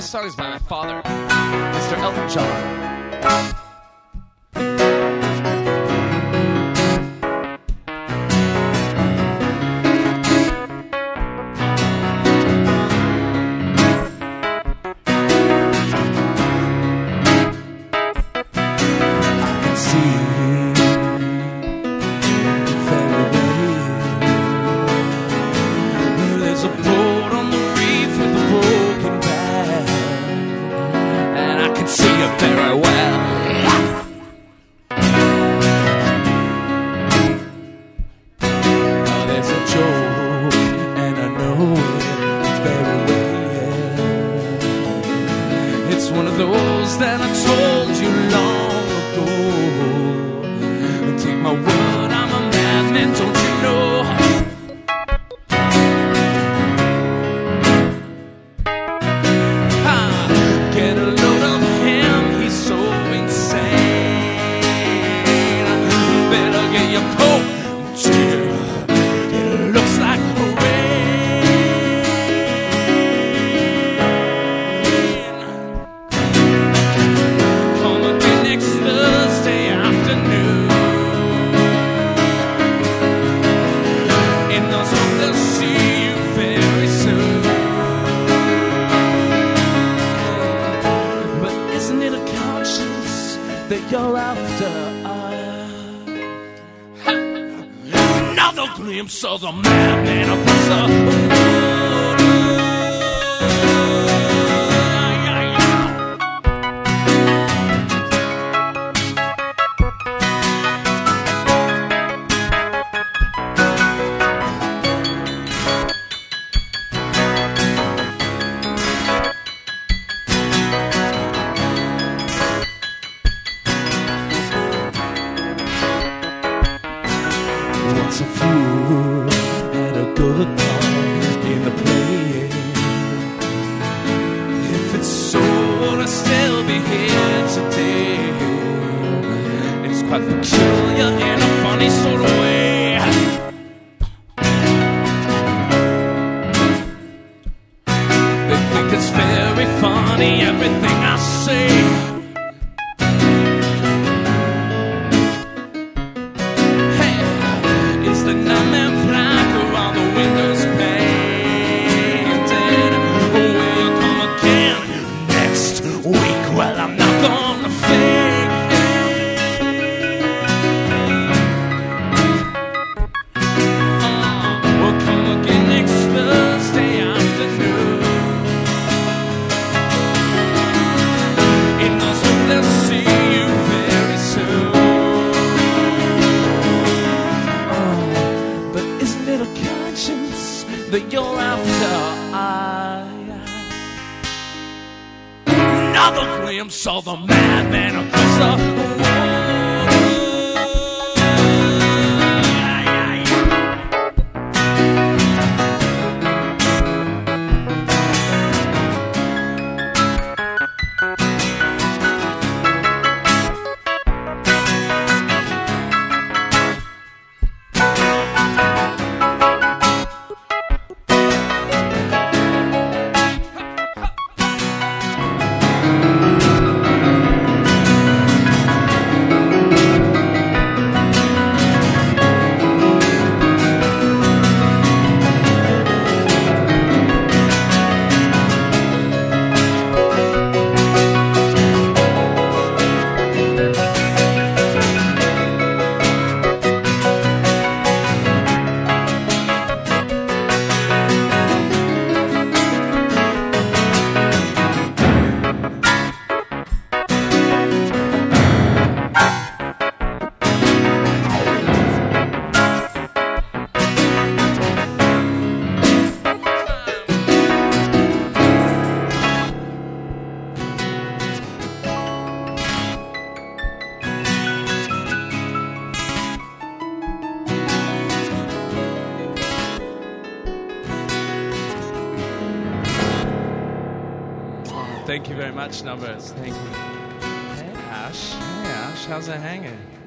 This song is by my father, Mr. Elton John. There's a boat on the reef with a broken back, and I can see it very well. Oh, there's a joke, and I know it very well. It's one of those that I told you long ago. Take my word, I'm a madman, don't you know? Get a load of him, he's so insane. Better get your coat, too. It looks like rain. Come again next Thursday afternoon. In those hopes they'll see you very soon. Isn't it a conscience that you're after? Another glimpse of the madman across the road. Once a fool had a good part in the play. If it's so, would I still be here today? It's quite peculiar in a funny sort of way. They think it's very funny, everything I say. The nightmare black around the windows painted. Will you come again next week? Well, I'm not gonna fake it. We'll come again next Thursday afternoon. In those hopes they'll see you very soon. Isn't it a conscience that you're after? Another glimpse of the madman across the road. Thank you very much, Numbers. Thank you. Hey, Ash. Hey, Ash. How's it hanging?